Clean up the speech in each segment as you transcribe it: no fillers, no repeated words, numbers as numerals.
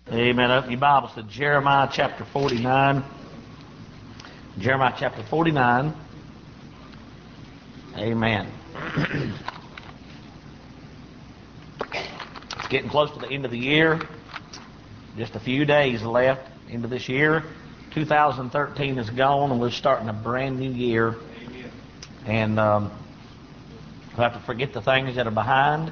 Amen. Open your Bibles to Jeremiah chapter 49. Jeremiah chapter 49. Amen. It's getting close to the end of the year. Just a few days left into this year. 2013 is gone, and we're starting a brand new year. Amen. And we'll have to forget the things that are behind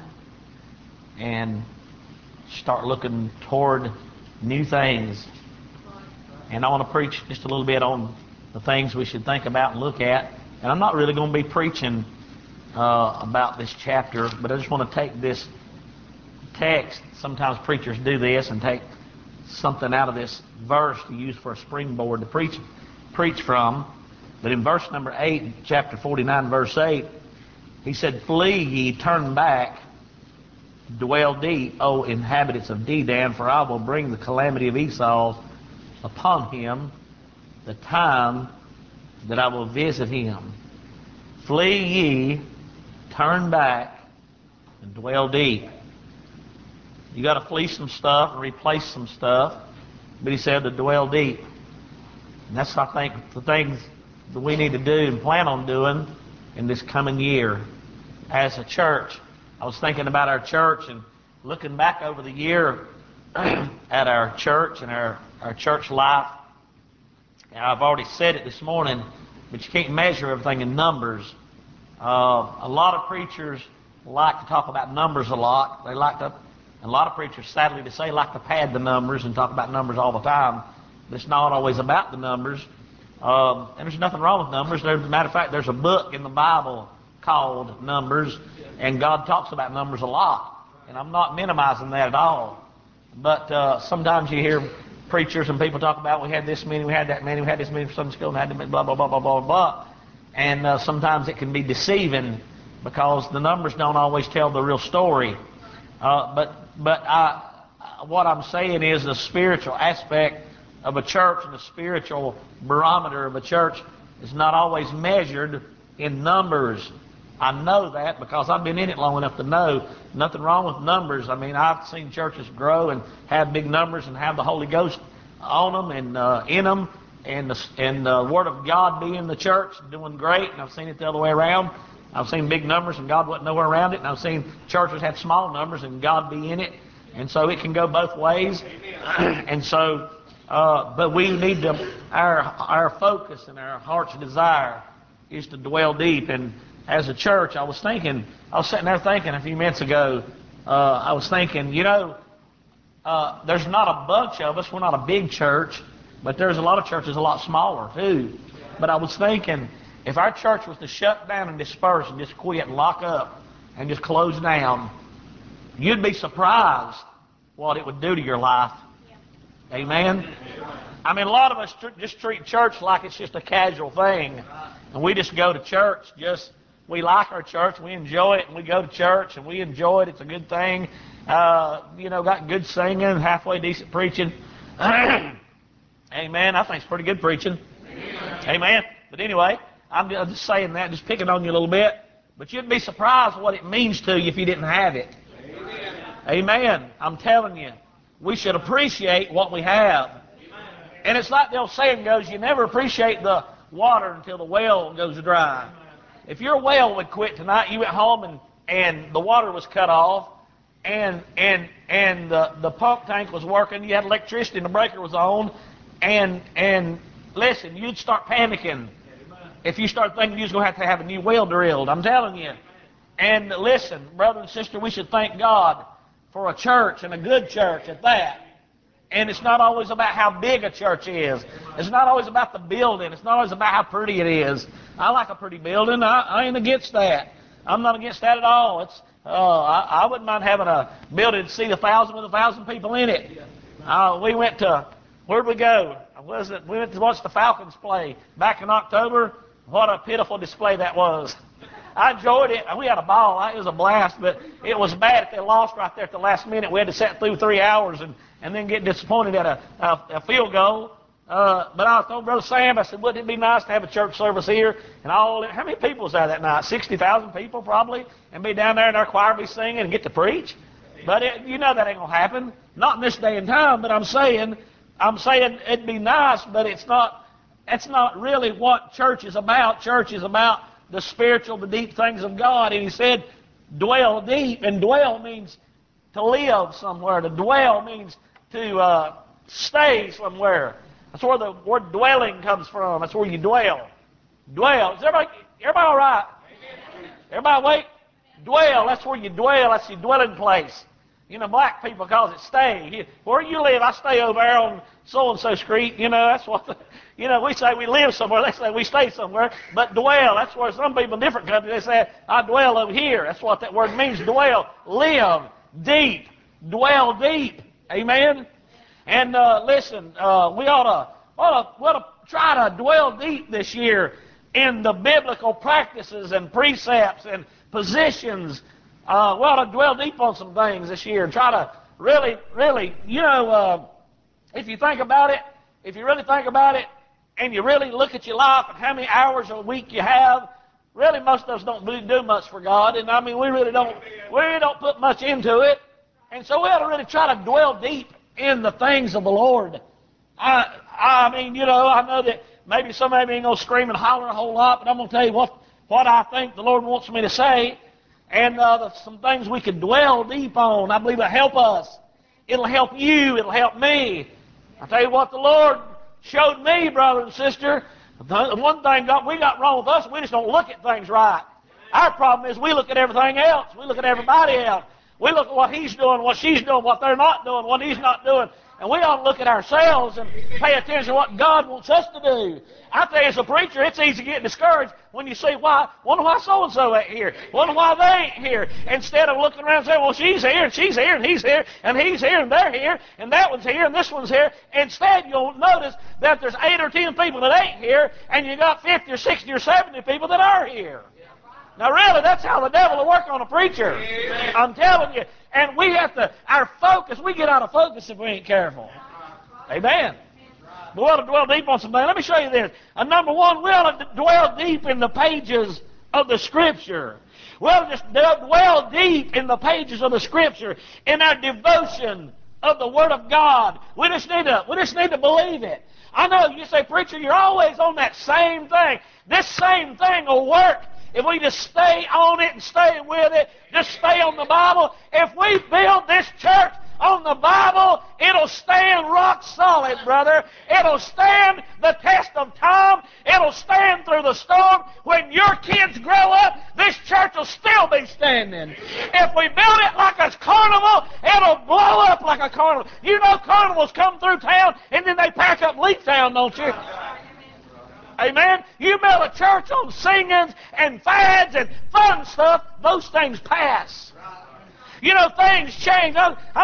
and start looking toward new things. And I want to preach just a little bit on the things we should think about and look at. And I'm not really going to be preaching about this chapter, but I just want to take this text. Sometimes preachers do this and take something out of this verse to use for a springboard to preach from. But in verse number 8, chapter 49, verse 8, he said, "Flee ye, turn back, dwell deep, O inhabitants of Dedan, for I will bring the calamity of Esau upon him, the time that I will visit him. Flee ye, turn back, and dwell deep." You got to flee some stuff and replace some stuff, but he said to dwell deep. And that's, I think, the things that we need to do and plan on doing in this coming year as a church. I was thinking about our church and looking back over the year at our church and our church life. And I've already said it this morning, but you can't measure everything in numbers. A lot of preachers like to talk about numbers a lot. And a lot of preachers, sadly to say, like to pad the numbers and talk about numbers all the time. But it's not always about the numbers. And there's nothing wrong with numbers. As a matter of fact, there's a book in the Bible called Numbers, and God talks about numbers a lot. And I'm not minimizing that at all. But sometimes you hear preachers and people talk about, we had this meeting, we had that meeting, we had this meeting for Sunday school, and had to blah, blah, blah, blah, blah, blah. And sometimes it can be deceiving because the numbers don't always tell the real story. But what I'm saying is the spiritual aspect of a church and the spiritual barometer of a church is not always measured in numbers. I know that because I've been in it long enough to know nothing wrong with numbers. I mean, I've seen churches grow and have big numbers and have the Holy Ghost on them and in them, and the Word of God be in the church doing great. And I've seen it the other way around. I've seen big numbers and God wasn't nowhere around it, and I've seen churches have small numbers and God be in it. And so it can go both ways. And so, but we need to, our focus and our heart's desire is to dwell deep. And as a church, I was sitting there thinking a few minutes ago, I was thinking, there's not a bunch of us, we're not a big church, but there's a lot of churches a lot smaller too. But I was thinking, if our church was to shut down and disperse and just quit and lock up and just close down, you'd be surprised what it would do to your life. Yeah. Amen? I mean, a lot of us just treat church like it's just a casual thing. And we just go to church, we like our church, we enjoy it, and we go to church, and we enjoy it, it's a good thing. Got good singing, halfway decent preaching. Amen, I think it's pretty good preaching. Amen. But anyway, I'm just saying that, just picking on you a little bit. But you'd be surprised what it means to you if you didn't have it. Amen. I'm telling you, we should appreciate what we have. And it's like the old saying goes, you never appreciate the water until the well goes dry. If your well would quit tonight, you went home and the water was cut off, and the pump tank was working, you had electricity and the breaker was on, and listen, you'd start panicking if you start thinking you're going to have a new well drilled. I'm telling you. And listen, brother and sister, we should thank God for a church, and a good church at that. And it's not always about how big a church is. It's not always about the building. It's not always about how pretty it is. I like a pretty building. I ain't against that. I'm not against that at all. I wouldn't mind having a building to seat 1,000 with 1,000 people in it. We went to, where'd we go? We went to watch the Falcons play back in October. What a pitiful display that was. I enjoyed it. We had a ball. It was a blast, but it was bad if they lost right there at the last minute. We had to sit through 3 hours and then get disappointed at a field goal. But I told Brother Sam, I said, wouldn't it be nice to have a church service here? And how many people was there that night? 60,000 people probably? And be down there in our choir be singing and get to preach? But you know that ain't going to happen. Not in this day and time, but I'm saying it'd be nice, but that's not really what church is about. Church is about the spiritual, the deep things of God. And he said, dwell deep. And dwell means to live somewhere. To dwell means to stay somewhere. That's where the word dwelling comes from. That's where you dwell. Dwell. Is everybody all right? Everybody awake? Dwell. That's where you dwell. That's your dwelling place. You know, black people calls it stay. Where you live, I stay over there on so-and-so street. You know, that's what, we say we live somewhere. They say we stay somewhere. But dwell, that's where some people in different countries, they say, I dwell over here. That's what that word means, dwell. Live deep. Dwell deep. Amen? And listen, we ought to try to dwell deep this year in the biblical practices and precepts and positions. We ought to dwell deep on some things this year and try to really, if you think about it, if you really think about it, and you really look at your life and how many hours a week you have, really most of us don't really do much for God. And I mean, we really don't put much into it. And so we ought to really try to dwell deep in the things of the Lord. I mean, I know that maybe somebody ain't going to scream and holler a whole lot, but I'm going to tell you what I think the Lord wants me to say. And some things we can dwell deep on. I believe it'll help us. It'll help you. It'll help me. I'll tell you what the Lord showed me, brother and sister. The one thing we got wrong with us, we just don't look at things right. Our problem is we look at everything else. We look at everybody else. We look at what he's doing, what she's doing, what they're not doing, what he's not doing. And we ought to look at ourselves and pay attention to what God wants us to do. I tell you, as a preacher, it's easy to get discouraged when you see, wonder why so-and-so ain't here. Wonder why they ain't here. Instead of looking around and saying, well, she's here, and she's here, and he's here, and he's here, and they're here, and that one's here, and this one's here. Instead, you'll notice that there's 8 or 10 people that ain't here, and you got 50 or 60 or 70 people that are here. Now, really, that's how the devil will work on a preacher. Amen. I'm telling you. And we get out of focus if we ain't careful. Amen. But we ought to dwell deep on something. Let me show you this. Number one, we ought to dwell deep in the pages of the Scripture. We ought to just dwell deep in the pages of the Scripture in our devotion of the Word of God. We just need to believe it. I know you say, preacher, you're always on that same thing. This same thing will work if we just stay on it and stay with it, just stay on the Bible. If we build this church on the Bible, it'll stand rock solid, brother. It'll stand the test of time. It'll stand through the storm. When your kids grow up, this church will still be standing. If we build it like a carnival, it'll blow up like a carnival. You know carnivals come through town and then they pack up and leave town, don't you? Amen? You build a church on singings and fads and fun stuff, those things pass. Things change.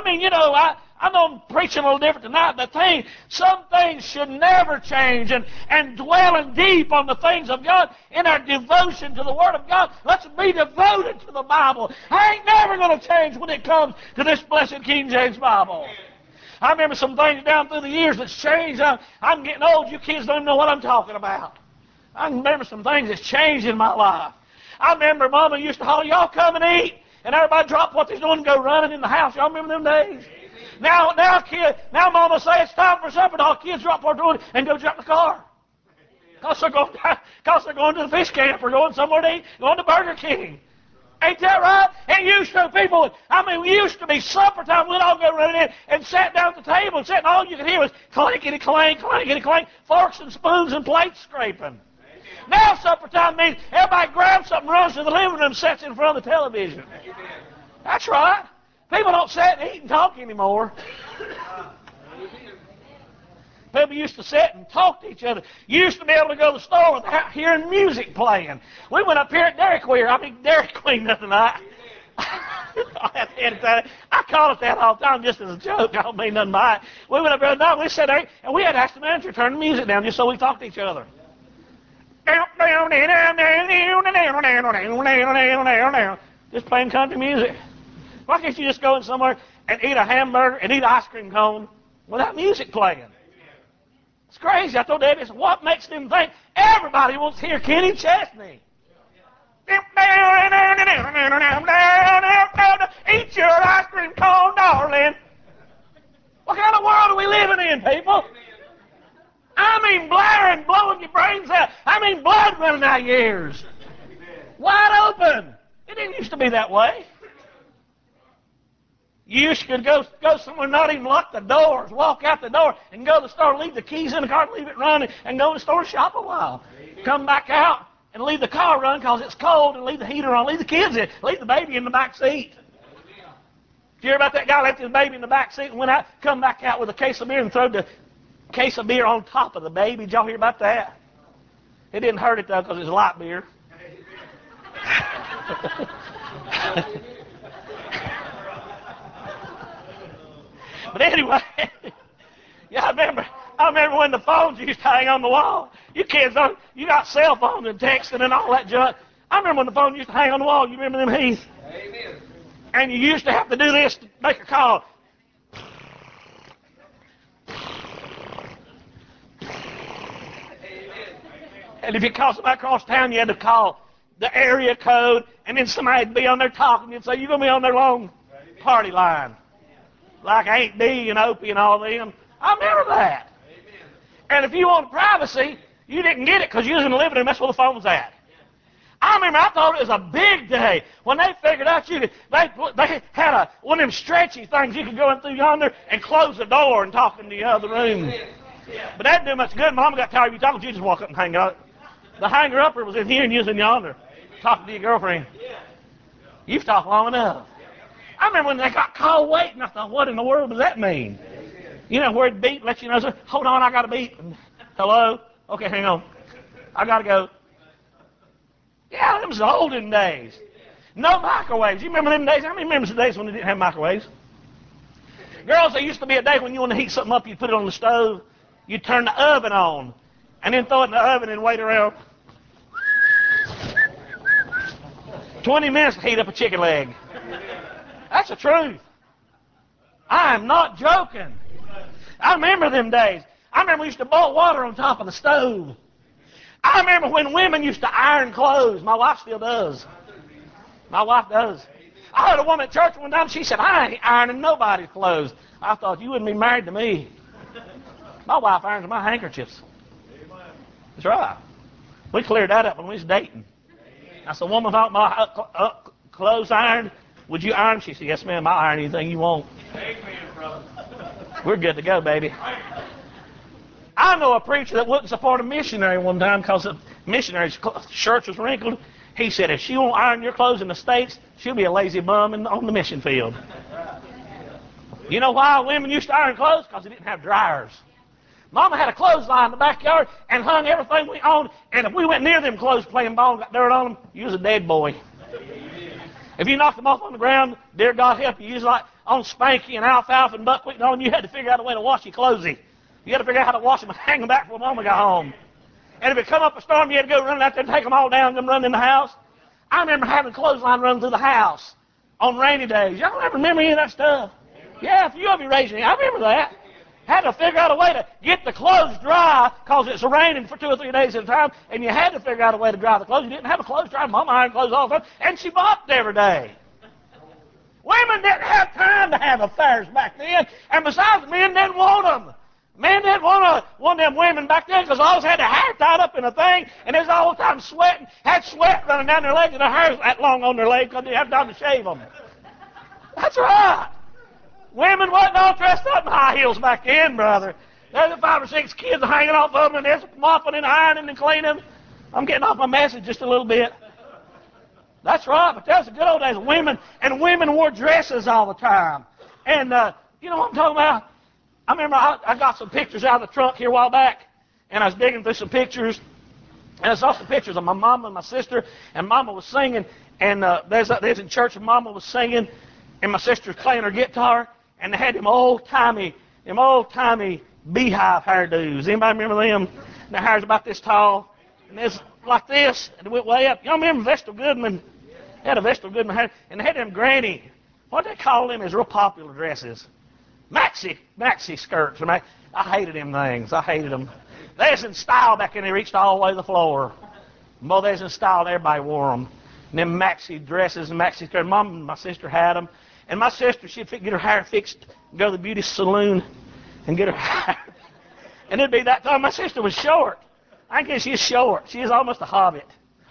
I know I'm preaching a little different tonight, but some things should never change. And dwelling deep on the things of God in our devotion to the Word of God, let's be devoted to the Bible. I ain't never going to change when it comes to this blessed King James Bible. I remember some things down through the years that's changed. I'm getting old. You kids don't even know what I'm talking about. I remember some things that's changed in my life. I remember Mama used to holler, y'all come and eat. And everybody drop what they're doing and go running in the house. Y'all remember them days? Now Mama say it's time for supper. And all kids drop what they're doing and go jump in the car. Because they're going to the fish camp or going somewhere to eat, going to Burger King. Ain't that right? And used to we used to be supper time. We'd all go running in and sat down at the table and all you could hear was clankety clank, clankety clank, forks and spoons and plates scraping. Now supper time means everybody grabs something, runs to the living room, sits in front of the television. That's right. People don't sit and eat and talk anymore. People used to sit and talk to each other. You used to be able to go to the store without hearing music playing. We went up here at Dairy Queen the other night. I call it that all the time just as a joke. I don't mean nothing by it. We went up there and we sat there and we had to ask the manager to turn the music down just so we talked to each other. Just playing country music. Why can't you just go in somewhere and eat a hamburger and eat an ice cream cone without music playing? It's crazy. I told Debbie, what makes them think everybody wants to hear Kenny Chesney? Eat your ice cream cone, darling. What kind of world are we living in, people? I mean, blaring, blowing your brains out. I mean, blood running out of your ears. Wide open. It didn't used to be that way. You used to go somewhere, not even lock the doors, walk out the door, and go to the store, leave the keys in the car, leave it running, and go to the store, shop a while. Come back out and leave the car running because it's cold, and leave the heater on, leave the kids in, leave the baby in the back seat. Did you hear about that guy left his baby in the back seat and went out, come back out with a case of beer and threw the case of beer on top of the baby? Did y'all hear about that? It didn't hurt it, though, because it was light beer. But anyway, yeah, I remember when the phones used to hang on the wall. You kids, you got cell phones and texting and all that junk. I remember when the phone used to hang on the wall. You remember them, Heath? Amen. And you used to have to do this to make a call. And if you called somebody across town, you had to call the area code, and then somebody'd be on there talking. You'd say, you're going to be on their long party line. Like Aunt Dee and Opie and all them. I remember that. And if you wanted privacy, you didn't get it because you was in the living room. That's where the phone was at. I remember I thought it was a big day when they figured out they had one of them stretchy things you could go in through yonder and close the door and talk in the other room. But that didn't do much good. Mama got tired of you talking. You just walk up and hang up. The hanger-upper was in here and you was in yonder talking to your girlfriend. You've talked long enough. I remember when they got called waiting. I thought, what in the world does that mean? You know where it beep, let you know, so, hold on, I got to beep. Hello? Okay, hang on. I got to go. Yeah, them was the olden days. No microwaves. You remember them days? How many remembers the days when they didn't have microwaves? Girls, there used to be a day when you want to heat something up, you'd put it on the stove, you'd turn the oven on, and then throw it in the oven and wait around 20 minutes to heat up a chicken leg. That's the truth. I am not joking. I remember them days. I remember we used to boil water on top of the stove. I remember when women used to iron clothes. My wife still does. My wife does. I heard a woman at church one time, she said, I ain't ironing nobody's clothes. I thought, you wouldn't be married to me. My wife irons my handkerchiefs. That's right. We cleared that up when we was dating. I said, woman, without my clothes ironed, would you iron? She said, yes, ma'am, I'll iron anything you want. Amen, brother. We're good to go, baby. I know a preacher that wouldn't support a missionary one time because the missionary's shirts was wrinkled. He said, if she won't iron your clothes in the States, she'll be a lazy bum on the mission field. You know why women used to iron clothes? Because they didn't have dryers. Mama had a clothesline in the backyard and hung everything we owned, and if we went near them clothes playing ball and got dirt on them, you was a dead boy. If you knocked them off on the ground, dear God help you, you was like on Spanky and alfalfa and buckwheat and all, and you had to figure out a way to wash your clothes. You had to figure out how to wash them and hang them back before Mama got home. And if it come up a storm, you had to go running out there and take them all down and them run in the house. I remember having a clothesline run through the house on rainy days. Y'all ever remember any of that stuff? Yeah, a few of you raised your hand. I remember that. Had to figure out a way to get the clothes dry because it's raining for 2 or 3 days at a time, and you had to figure out a way to dry the clothes. You didn't have a clothes dryer. Mama ironed clothes all the time, and she bopped every day. Women didn't have time to have affairs back then, and besides, men didn't want them. Men didn't want one of them women back then because always had their hair tied up in a thing, and they was all the time sweating, had sweat running down their legs, and their hair was that long on their legs because they didn't have time to shave them. That's right. Women wasn't all dressed up in high heels back then, brother. There's 5 or 6 kids hanging off of them, and there's mopping and ironing and cleaning. I'm getting off my message just a little bit. That's right, but that's the good old days. Women wore dresses all the time. And you know what I'm talking about? I remember I got some pictures out of the trunk here a while back, and I was digging through some pictures, and I saw some pictures of my mama and my sister, and Mama was singing, and there's in church, and Mama was singing, and my sister was playing her guitar, and they had them old-timey beehive hairdos. Anybody remember them? And their hair's about this tall, and it's like this, and it went way up. Y'all remember Vestal Goodman? They had a Vestal Goodman hair, and they had them granny, what they call them is real popular dresses. Maxi skirts. I hated them things. I hated them. They was in style back then. They reached all the way to the floor. Boy, they was in style, and everybody wore them. And them maxi dresses and maxi skirts. Mom and my sister had them. And my sister, she'd get her hair fixed, go to the beauty salon and get her hair. And it'd be that time. My sister was short. I guess she's short. She was almost a hobbit.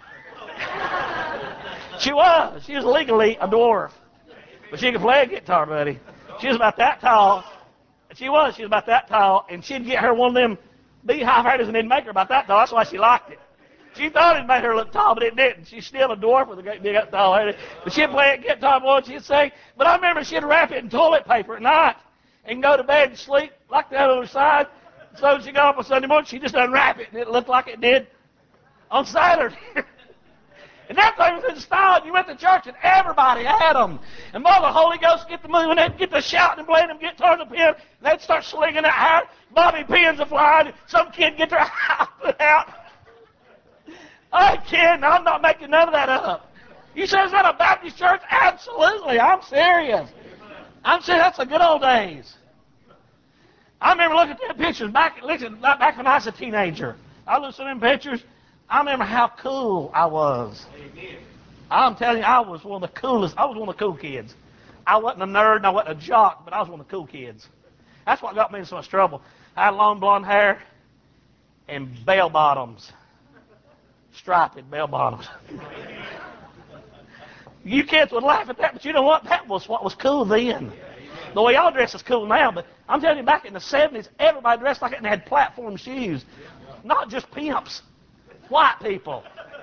She was. She was legally a dwarf. But she could play a guitar, buddy. She was about that tall. She was about that tall. And she'd get her one of them beehive hairdos and they'd make her about that tall. That's why she liked it. She thought it made her look tall, but it didn't. She's still a dwarf with a great big tall hair. But she'd play it guitar once, she'd sing. But I remember she'd wrap it in toilet paper at night and go to bed and sleep like that on her side. So she got up on Sunday morning, she just unwrap it, and it looked like it did on Saturday. And that thing was in style. And you went to church, and everybody had them. And boy, the Holy Ghost get the moving, they'd get the shouting and playing them guitars and pins. They'd start slinging that hair. Bobby pins are flying. Some kid get their eye put out. I can't. I'm not making none of that up. You say, is that a Baptist church? Absolutely. I'm serious. I'm serious. That's the good old days. I remember looking at them pictures back when I was a teenager. I looked at them pictures. I remember how cool I was. I'm telling you, I was one of the coolest. I was one of the cool kids. I wasn't a nerd and I wasn't a jock, but I was one of the cool kids. That's what got me in so much trouble. I had long blonde hair and bell bottoms. Striped bell bottoms. You kids would laugh at that, but you know what? That was what was cool then. The way y'all dress is cool now, but I'm telling you, back in the 70s, everybody dressed like it and had platform shoes. Not just pimps. White people.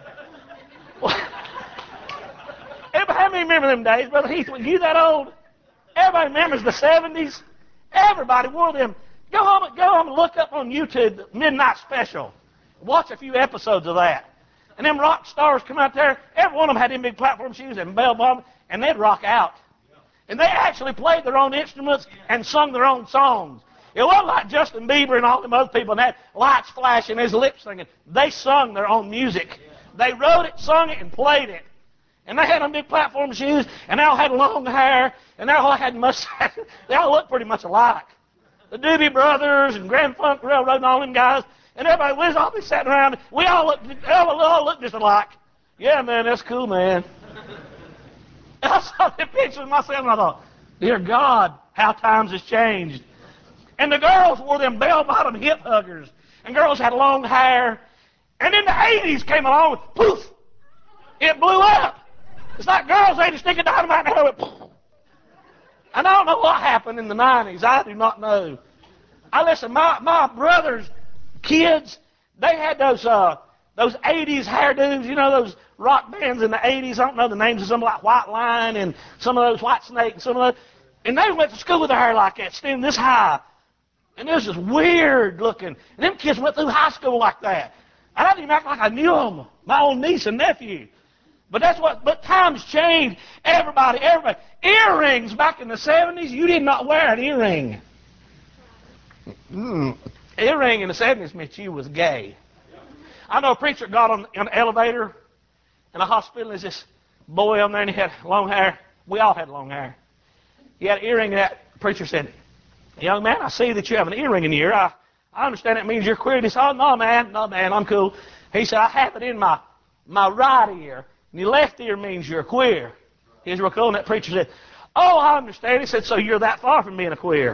How many remember them days, Brother Heath? When you that old, everybody remembers the 70s. Everybody wore them. Go home and look up on YouTube the Midnight Special. Watch a few episodes of that. And them rock stars come out there. Every one of them had them big platform shoes and bell bottoms, and they'd rock out. And they actually played their own instruments and sung their own songs. It wasn't like Justin Bieber and all them other people and had lights flashing, his lips singing. They sung their own music. They wrote it, sung it, and played it. And they had them big platform shoes, and they all had long hair, and they all had mustaches. They all looked pretty much alike. The Doobie Brothers and Grand Funk Railroad and all them guys, and everybody was all be sitting around. We all looked just alike. Yeah, man, that's cool, man. And I saw the pictures of myself, and I thought, dear God, how times has changed. And the girls wore them bell-bottom hip huggers. And girls had long hair. And then the 80s came along, poof, it blew up. It's like girls, they just stick a dynamite in their hair. And I don't know what happened in the 90s. I do not know. Listen, my brother's kids, they had those 80s hairdos, you know, those rock bands in the 80s. I don't know the names of some like White Line and some of those White Snake and some of those. And they went to school with their hair like that, standing this high. And it was just weird looking. And them kids went through high school like that. And I didn't even act like I knew them, my own niece and nephew. But times changed. Everybody. Earrings back in the 70s, you did not wear an earring. Earring in the 70s meant you was gay. I know a preacher got on an elevator in a hospital. There's this boy on there, and he had long hair. We all had long hair. He had an earring, and that preacher said, young man, I see that you have an earring in your ear. I understand that means you're queer. He said, oh, no, man, I'm cool. He said, I have it in my right ear, and your left ear means you're queer. He was real cool, and that preacher said, oh, I understand. He said, so you're that far from being a queer.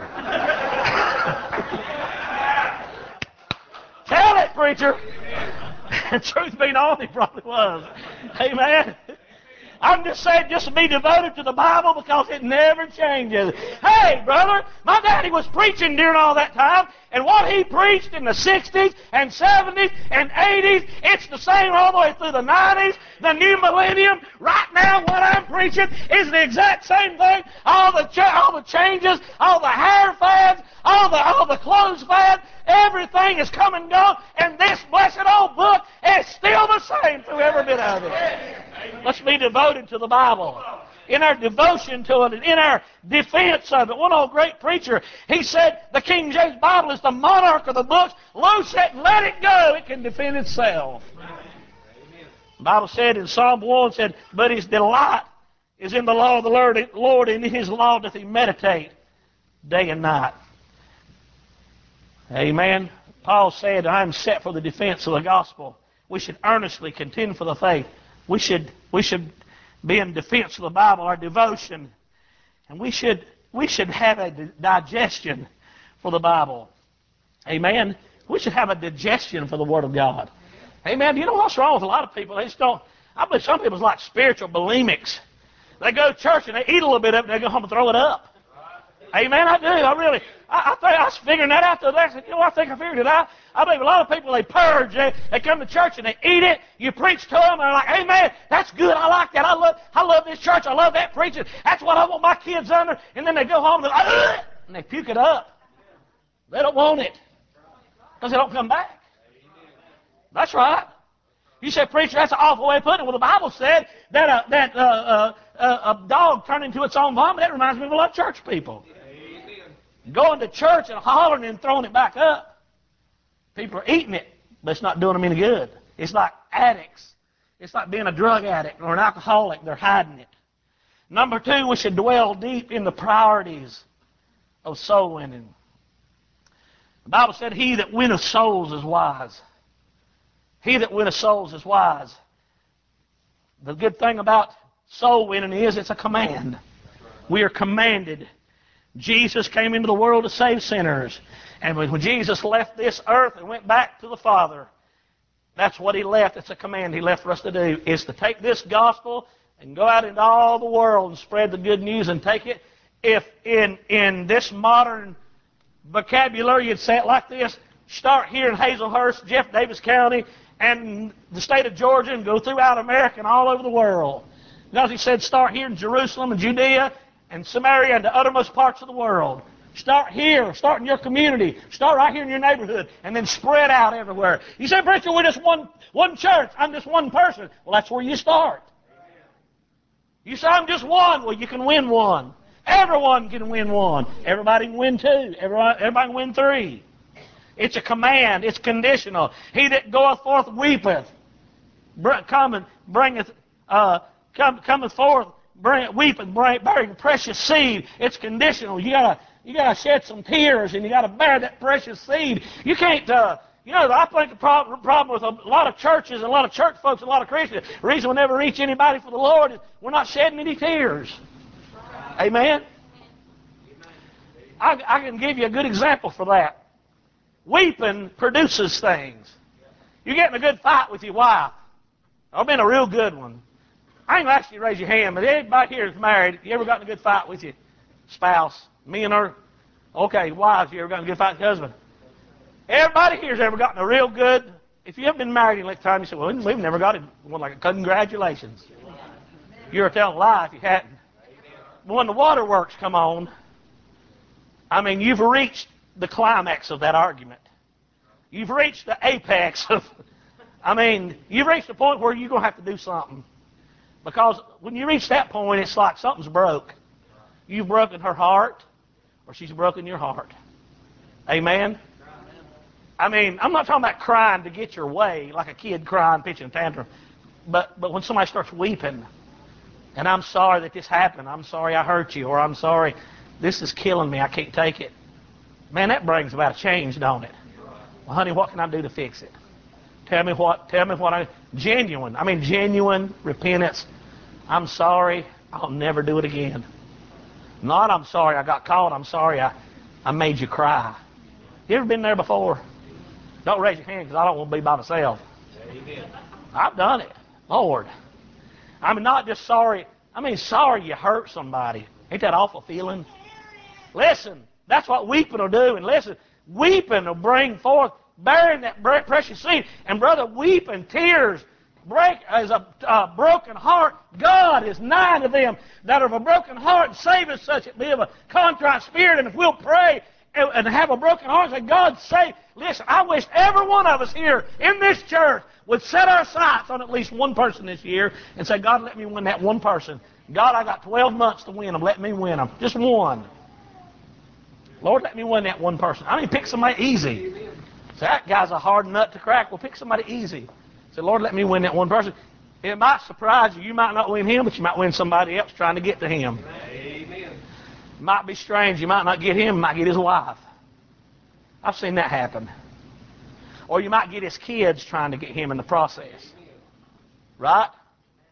Tell it, preacher. And truth be known, he probably was. Amen. I'm just saying, just be devoted to the Bible because it never changes. Hey, brother, my daddy was preaching during all that time, and what he preached in the 60s and 70s and 80s, it's the same all the way through the 90s, the new millennium. Right now, what I'm preaching is the exact same thing. All the changes, all the hair fads, all the clothes fads, everything is come and gone, and this blessed old book is still the same through every bit of it. Let's be devoted to the Bible. In our devotion to it and in our defense of it. One old great preacher, he said the King James Bible is the monarch of the books. Loose it and let it go. It can defend itself. The Bible said in Psalm 1, said, but his delight is in the law of the Lord, and in his law doth he meditate day and night. Amen. Paul said, I am set for the defense of the gospel. We should earnestly contend for the faith we should be in defense of the Bible, our devotion, and we should have a digestion for the Bible. Amen. We should have a digestion for the Word of God. Amen. You know what's wrong with a lot of people? They just don't. I believe some people's like spiritual bulimics. They go to church and they eat a little bit of it and they go home and throw it up. Amen. I do. I really. I think I was figuring that out the other day. I said, you know, I think I figured it out. I believe a lot of people, they purge. They come to church and they eat it. You preach to them and they're like, amen, that's good. I like that. I love this church. I love that preaching. That's what I want my kids under. And then they go home and they're like, ugh, and they puke it up. They don't want it because they don't come back. That's right. You say, preacher, that's an awful way of putting it. Well, the Bible said that a dog turned into its own vomit. That reminds me of a lot of church people. Going to church and hollering and throwing it back up. People are eating it, but it's not doing them any good. It's like addicts. It's like being a drug addict or an alcoholic. They're hiding it. Number two, we should dwell deep in the priorities of soul winning. The Bible said, he that winneth souls is wise. He that winneth souls is wise. The good thing about soul winning is it's a command. We are commanded. Jesus came into the world to save sinners. And when Jesus left this earth and went back to the Father, that's what he left. It's a command he left for us to do, is to take this gospel and go out into all the world and spread the good news and take it. If in this modern vocabulary you'd say it like this, start here in Hazelhurst, Jeff Davis County, and the state of Georgia, and go throughout America and all over the world. Because he said start here in Jerusalem and Judea and Samaria and the uttermost parts of the world. Start here. Start in your community. Start right here in your neighborhood. And then spread out everywhere. You say, preacher, we're just one church. I'm just one person. Well, that's where you start. You say, I'm just one. Well, you can win one. Everyone can win one. Everybody can win two. Everybody can win three. It's a command. It's conditional. He that goeth forth weepeth. Cometh forth, weepeth, bearing precious seed. It's conditional. You gotta shed some tears, and you gotta bear that precious seed. You can't. I think the problem with a lot of churches, and a lot of church folks, and a lot of Christians, the reason we never reach anybody for the Lord is we're not shedding any tears. Amen. I can give you a good example for that. Weeping produces things. You get in a good fight with your wife. I've been a real good one. I ain't gonna ask you to raise your hand, but everybody here is married. You ever got in a good fight with your spouse? Me and her? Okay, wives, you ever got in a good fight with your husband? Everybody here has ever gotten a real good. If you haven't been married in a time, you say, well, we've never got it. One like congratulations. You're telling a lie if you hadn't. But when the waterworks come on, I mean, you've reached the climax of that argument. You've reached the apex of, you've reached the point where you're going to have to do something. Because when you reach that point, it's like something's broke. You've broken her heart, or she's broken your heart. Amen? I'm not talking about crying to get your way, like a kid crying, pitching a tantrum. But when somebody starts weeping, and I'm sorry that this happened, I'm sorry I hurt you, or I'm sorry, this is killing me, I can't take it. Man, that brings about a change, don't it? Well, honey, what can I do to fix it? Tell me what genuine repentance. I'm sorry, I'll never do it again. Not I'm sorry I got caught, I'm sorry I made you cry. You ever been there before? Don't raise your hand because I don't want to be by myself. Amen. I've done it. Lord. Not just sorry. Sorry you hurt somebody. Ain't that awful feeling? Listen, that's what weeping will do. And listen, weeping will bring forth, bearing that precious seed. And brother, weeping, tears, break as a broken heart. God is nigh to them that are of a broken heart, and saveth such it be of a contrite spirit. And if we'll pray and have a broken heart and say, God save. Listen, I wish every one of us here in this church would set our sights on at least one person this year and say, God, let me win that one person. God, I got 12 months to win them. Let me win them. Just one. Lord, let me win that one person. Pick somebody easy. Say, that guy's a hard nut to crack. Well, pick somebody easy. Say, Lord, let me win that one person. It might surprise you. You might not win him, but you might win somebody else trying to get to him. Amen. It might be strange. You might not get him. You might get his wife. I've seen that happen. Or you might get his kids trying to get him in the process. Right?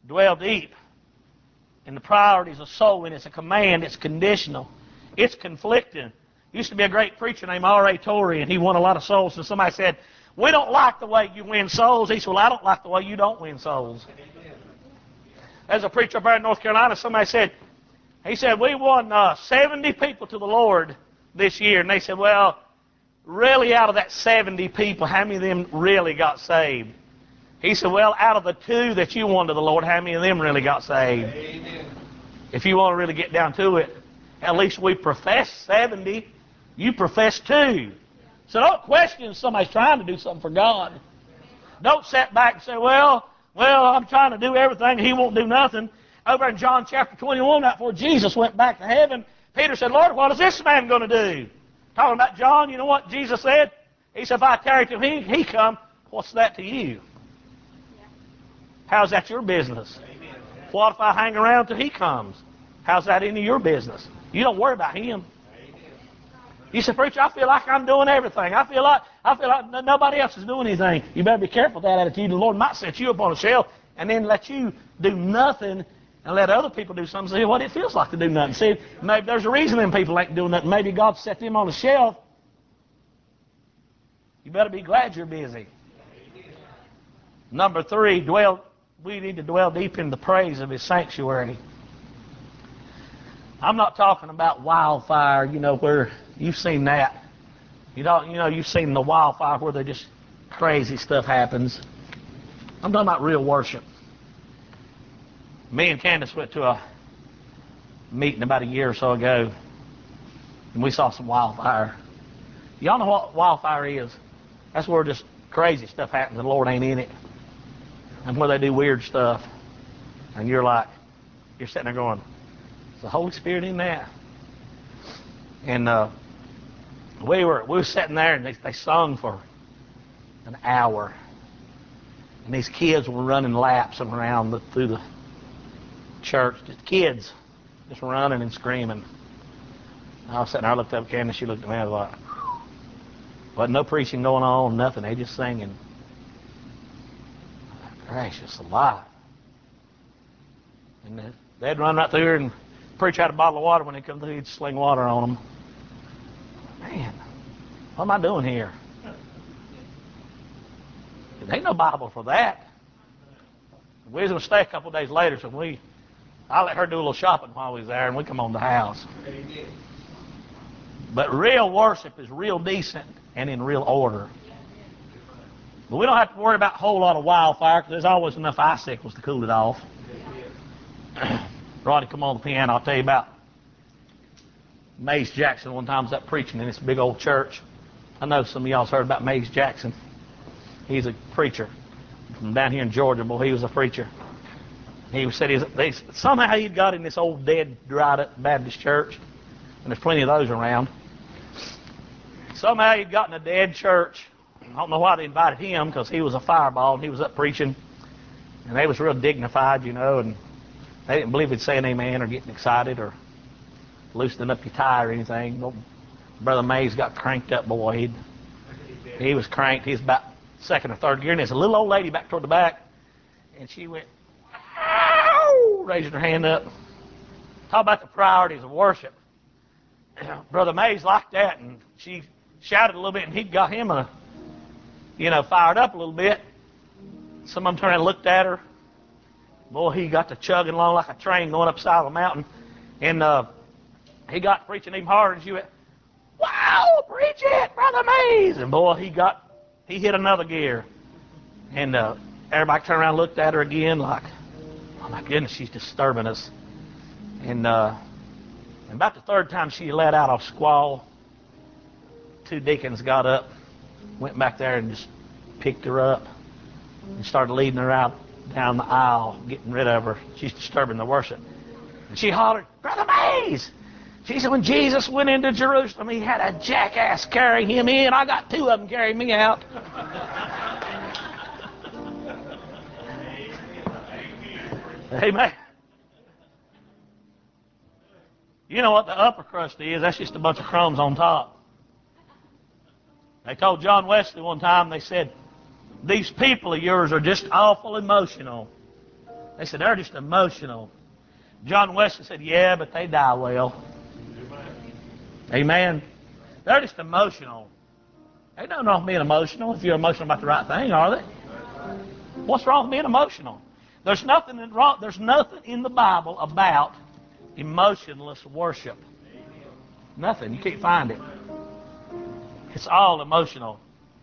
Dwell deep in the priorities of soul, and it's a command, it's conditional, it's conflicting. Used to be a great preacher named R.A. Torrey, and he won a lot of souls, and somebody said, we don't like the way you win souls. He said, well, I don't like the way you don't win souls. There's a preacher up there in North Carolina, somebody said, he said, we won 70 people to the Lord this year, and they said, well, really out of that 70 people, how many of them really got saved? He said, well, out of the 2 that you won to the Lord, how many of them really got saved? Amen. If you want to really get down to it, at least we profess 70. You profess 2. So don't question if somebody's trying to do something for God. Don't sit back and say, well, I'm trying to do everything, and he won't do nothing. Over in John chapter 21, right before Jesus went back to heaven, Peter said, Lord, what is this man going to do? Talking about John, you know what Jesus said? He said, if I tarry till he come, what's that to you? How's that your business? What if I hang around till he comes? How's that any of your business? You don't worry about him. You say, preacher, I feel like I'm doing everything. I feel like nobody else is doing anything. You better be careful with that attitude. The Lord might set you up on a shelf and then let you do nothing and let other people do something. See what it feels like to do nothing. See, maybe there's a reason them people ain't doing nothing. Maybe God set them on a shelf. You better be glad you're busy. Number 3, we need to dwell deep in the praise of His sanctuary. I'm not talking about wildfire, where you've seen that. You've seen the wildfire where just crazy stuff happens. I'm talking about real worship. Me and Candace went to a meeting about a year or so ago, and we saw some wildfire. Y'all know what wildfire is? That's where just crazy stuff happens and the Lord ain't in it. And where they do weird stuff. And you're sitting there going, is the Holy Spirit in that? And we were sitting there, and they sung for an hour. And these kids were running laps around through the church. Just kids just running and screaming. I was sitting there, I looked up at Candace, she looked at me, I was like, wasn't no preaching going on, nothing. They just singing. Gracious alive. And they'd run right through here and preach out a bottle of water. When they come through, he'd sling water on them. Man, what am I doing here? There ain't no Bible for that. We was going to stay a couple of days later, so I let her do a little shopping while we was there, and we come on the house. But real worship is real decent and in real order. But we don't have to worry about a whole lot of wildfire, because there's always enough icicles to cool it off. Roddy, come on the piano. I'll tell you about Mays Jackson. One time I was up preaching in this big old church. I know some of y'all's heard about Mays Jackson. He's a preacher from down here in Georgia. Boy, he was a preacher. He said somehow he'd got in this old dead, dried up Baptist church, and there's plenty of those around. Somehow he'd got in a dead church. I don't know why they invited him, because he was a fireball and he was up preaching, and they was real dignified, and they didn't believe he'd say an amen or getting excited or loosening up your tie or anything. Brother Mays got cranked up, boy. He was cranked. He was about second or third gear, and there's a little old lady back toward the back, and she went, ow, raising her hand up. Talk about the priorities of worship. Brother Mays liked that, and she shouted a little bit, and he got him fired up a little bit. Some of them turned and looked at her. Boy, he got to chugging along like a train going up the side of a mountain. And he got preaching even harder, and she went, wow, preach it, Brother Mays. And boy, he hit another gear. And everybody turned around and looked at her again like, oh my goodness, she's disturbing us. And about the third time she let out a squall, 2 deacons got up, went back there and just picked her up and started leading her out down the aisle, getting rid of her. She's disturbing the worship. And she hollered, Brother Mays! She said, when Jesus went into Jerusalem, he had a jackass carrying him in. I got 2 of them carrying me out. Amen. You know what the upper crust is? That's just a bunch of crumbs on top. They told John Wesley one time, they said, these people of yours are just awful emotional. They said, they're just emotional. John Wesley said, yeah, but they die well. Amen. They're just emotional. Ain't nothing wrong with being emotional if you're emotional about the right thing, are they? What's wrong with being emotional? There's nothing wrong. There's nothing in the Bible about emotionless worship. Nothing. You can't find it. It's all emotional.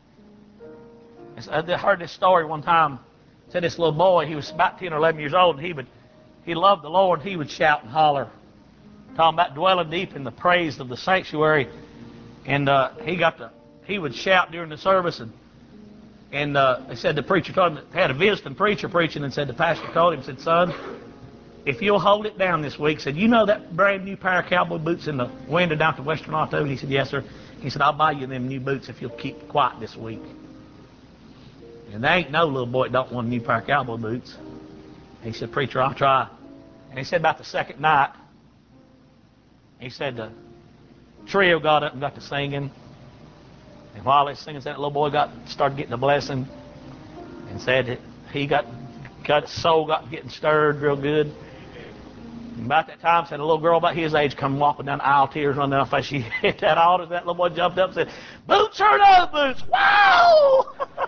I heard this story one time. Said this little boy, he was about 10 or 11 years old, and he loved the Lord. He would shout and holler, talking about dwelling deep in the praise of the sanctuary. And he would shout during the service, and they said the preacher told him, had a visiting preacher preaching, and said the pastor told him, said, son, if you'll hold it down this week, said, you know that brand new pair of cowboy boots in the window down at the Western Auto? And he said, yes, sir. He said, I'll buy you them new boots if you'll keep quiet this week. And there ain't no little boy that don't want a new pair of cowboy boots. He said, preacher, I'll try. And he said about the second night, he said the trio got up and got to singing. And while they were singing, that little boy started getting a blessing, and said he got his soul getting stirred real good. And about that time, said a little girl about his age come walking down the aisle, tears running down her face. She hit that altar. That little boy jumped up and said, boots or no boots? Wow!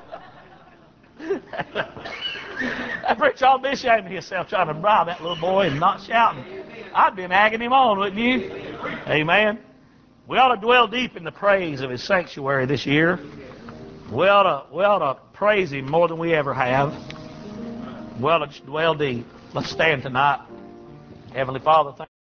That preacher ought to be ashamed of himself trying to bribe that little boy and not shouting. I'd been agging him on, wouldn't you? Amen. We ought to dwell deep in the praise of His sanctuary this year. We ought to praise Him more than we ever have. We ought to dwell deep. Let's stand tonight. Heavenly Father, thank